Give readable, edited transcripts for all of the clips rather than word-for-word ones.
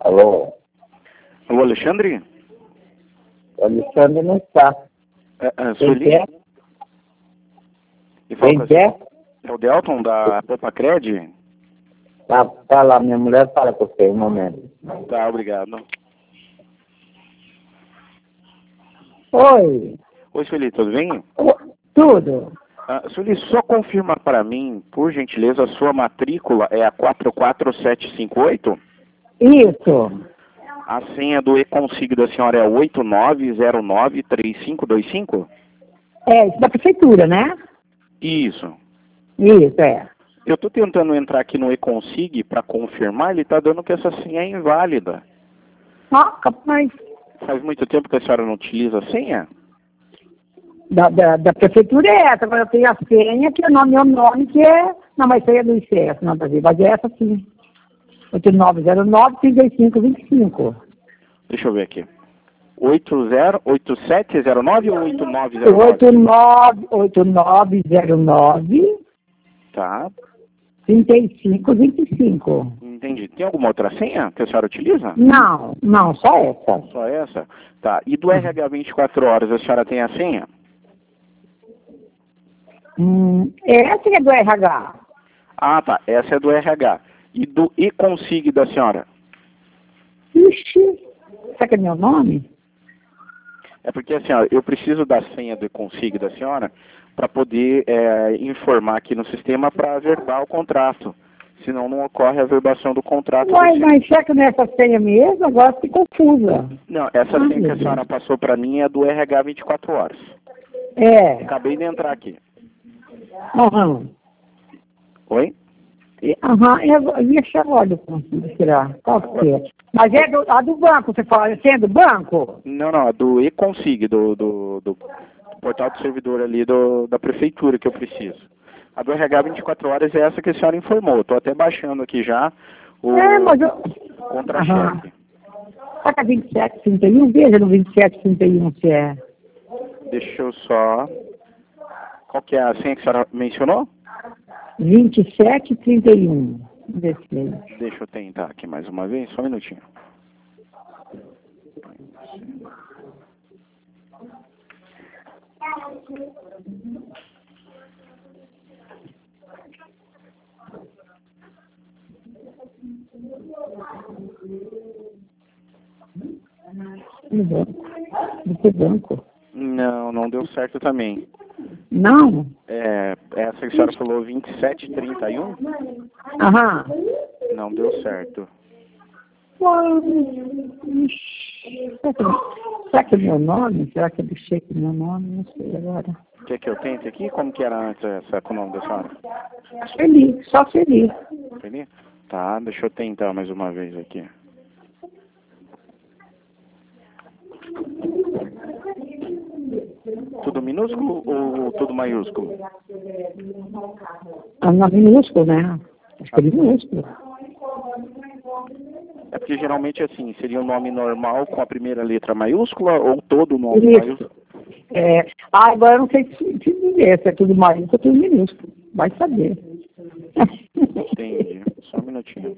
Alô? Alô, Alexandre? O Alexandre não está. Sueli? Quem é? E fala Quem com que é? É o Delton da Popa Cred? Tá lá, minha mulher fala com você um momento. Tá, obrigado. Oi. Oi, Sueli, tudo bem? Tudo. Sueli, só confirma para mim, por gentileza, a sua matrícula é a 44758? Isso. A senha do e-consigo da senhora é 89093525? É, isso da prefeitura, né? Isso. Isso, é. Eu estou tentando entrar aqui no e-consig para confirmar, ele está dando que essa senha é inválida. Ah, capaz. Faz muito tempo que a senhora não utiliza a senha? Da prefeitura é essa. Agora eu tenho a senha, que é o meu nome, que é... Não, mas isso aí é do ICS, não, Brasil. Mas é essa sim. 8909-3525. Deixa eu ver aqui. 8709 ou 8909? 8909 Tá, 3525. entendi. Tem alguma outra senha que a senhora utiliza? Não, só essa. Só essa? Tá. E do RH 24 horas, a senhora tem a senha? Essa que é do RH. Ah, tá. Essa é do RH. E do e-consig da senhora? Ixi, será que é meu nome? É porque, assim, ó, eu preciso da senha do e-consig da senhora para poder informar aqui no sistema para averbar o contrato. Senão não ocorre a averbação do contrato. Mas será que não é essa senha mesmo? Agora fiquei confusa. Não, essa senha que a senhora passou para mim é do RH 24 horas. É. Acabei de entrar aqui. Aham. Oi? Aham, eu ia chamar de tirar. Qual que é? Mas é a do banco, você fala, é do banco? Não, é do e-consig, do portal do servidor ali da prefeitura que eu preciso. A do RH 24 horas é essa que a senhora informou. Estou até baixando aqui já o mas eu... contra-cheque. Será que é 2731? Veja no 2731 se é. Deixa eu só... Qual que é a senha que a senhora mencionou? 2731. Vamos ver se é. Deixa eu tentar aqui mais uma vez, só um minutinho. No banco. No banco. Não deu certo também. Não? Essa que a senhora falou, 2731? Aham. Não deu certo. Será que é meu nome? Será que eu deixei aqui meu nome? Não sei agora. Quer que eu tente aqui? Como que era antes com o nome da senhora? Feliz, só feliz. Feliz? Tá, deixa eu tentar mais uma vez aqui. Tudo minúsculo ou tudo maiúsculo? Não, minúsculo, né? Acho que é minúsculo. É porque geralmente assim, seria um nome normal com a primeira letra maiúscula ou todo o nome maiúsculo? Agora eu não sei se dizer se é tudo maiúsculo ou tudo minúsculo. Vai saber. Entendi. Só um minutinho.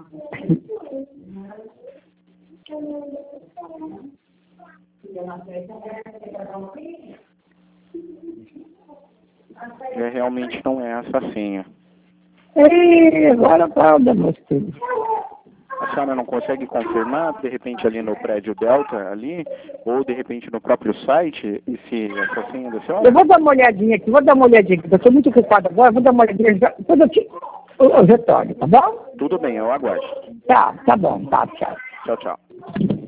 Realmente não é essa a senha. Agora para onde meus filhos? A senhora não consegue confirmar, de repente ali no prédio Delta, ali, ou de repente no próprio site, e se essa senha da senhora? Eu vou dar uma olhadinha aqui, eu estou muito ocupado agora, vou dar uma olhadinha, depois eu retorno, tá bom? Tudo bem, eu aguardo. Tá bom, tchau. Tchau.